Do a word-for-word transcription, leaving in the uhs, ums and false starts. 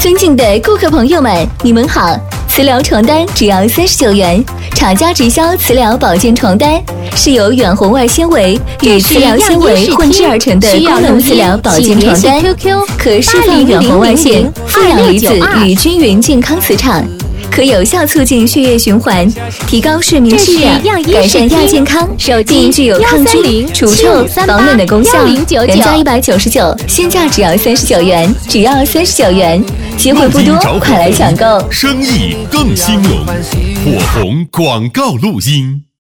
尊敬的顾客朋友们，你们好！磁疗床单只要三十九元，厂家直销磁疗保健床单是由远红外纤维与磁疗纤维混制而成的功能磁疗保健床单，可释放远红外线、负氧离子与均匀健康磁场，可有效促进血液循环，提高睡眠质量，改善亚健康，并具有抗菌、除臭、保暖的功效。原价一百九十九，现价只要三十九元，只要三十九元，机会不多，快来抢购！ 生意更兴隆，火红广告录音。